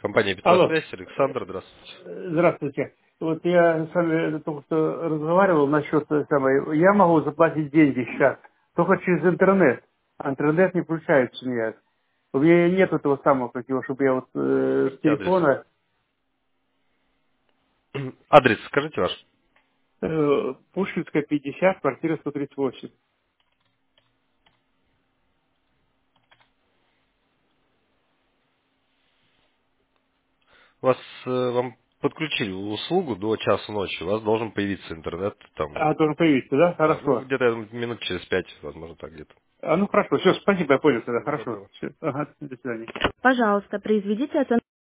Компания Алло, «Петросвязь», Александр, здравствуйте. здравствуйте. Вот я с вами только что разговаривал насчет самой. Я могу заплатить деньги сейчас только через интернет. А интернет не включается у меня. У меня нет этого самого, как его, чтобы я вот с Скажите адрес. телефона Адрес скажите ваш. Пушкинская 50, квартира 138. Вас, вам подключили услугу до часа ночи. У вас должен появиться интернет там. А, должен появиться, да? Да, ну Хорошо. где-то я думаю, минут через 5, возможно, так где-то. А ну хорошо, все, спасибо, я понял тогда, Всего хорошо. доброго. Всё, ага, до свидания. Пожалуйста, произведите оценку.